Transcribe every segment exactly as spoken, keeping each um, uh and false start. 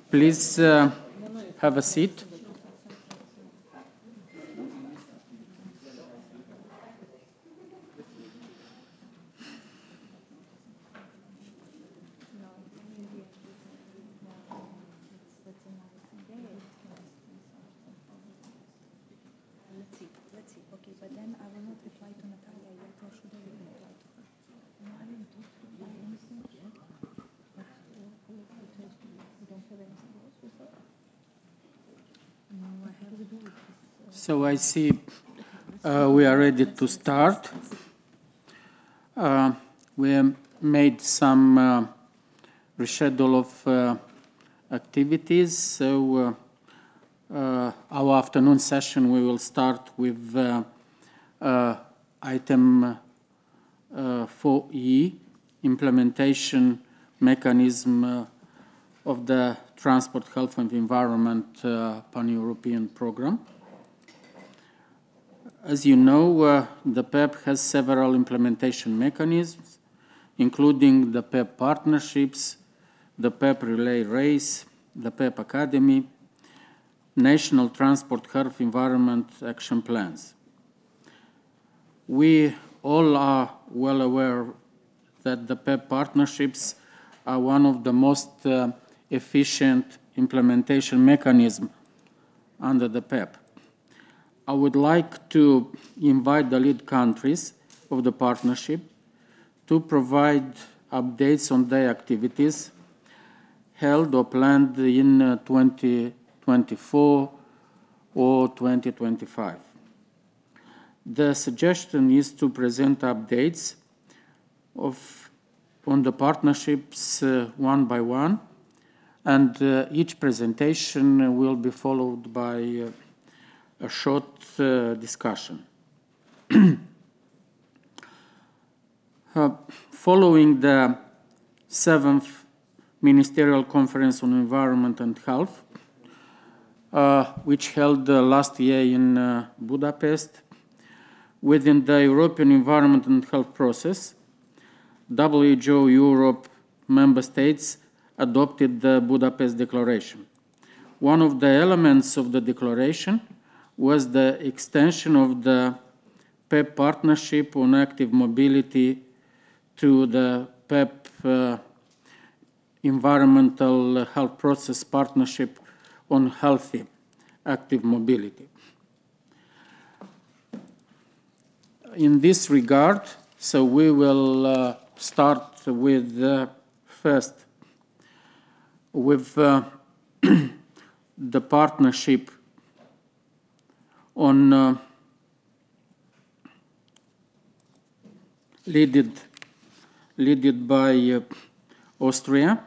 Please uh, have a seat. So I see uh, we are ready to start. Uh, we have made some uh, reschedule of uh, activities. So uh, uh, our afternoon session, we will start with uh, uh, item uh, four E, implementation mechanism uh, of the Transport, Health and Environment uh, Pan-European Program. As you know, uh, the P E P has several implementation mechanisms, including the P E P partnerships, the P E P relay race, the P E P Academy, National Transport Health Environment Action Plans. We all are well aware that the P E P partnerships are one of the most uh, efficient implementation mechanisms under the P E P. I would like to invite the lead countries of the partnership to provide updates on their activities held or planned in uh, twenty twenty-four or twenty twenty-five. The suggestion is to present updates of, on the partnerships uh, one by one, and uh, each presentation will be followed by uh, a short uh, discussion. uh, following the seventh Ministerial Conference on Environment and Health, uh, which held uh, last year in uh, Budapest, within the European Environment and Health process, W H O Europe member states adopted the Budapest Declaration. One of the elements of the declaration was the extension of the P E P partnership on active mobility to the P E P uh, Environmental Health Process Partnership on Healthy Active Mobility. In this regard, so we will uh, start with uh, first with uh, the partnership on uh, led, led by uh, Austria,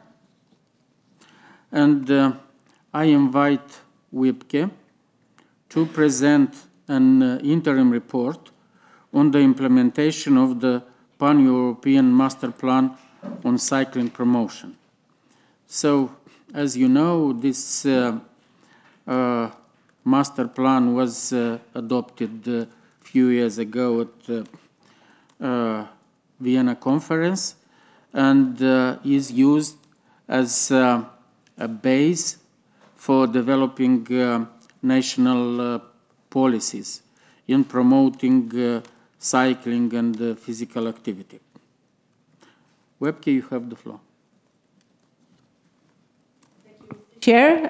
and uh, I invite Wiebke to present an uh, interim report on the implementation of the Pan-European Master Plan on Cycling Promotion. So, as you know, this uh, uh, master plan was uh, adopted a few years ago at the uh, Vienna Conference and uh, is used as uh, a base for developing uh, national uh, policies in promoting uh, cycling and uh, physical activity. Wiebke, you have the floor. Chair,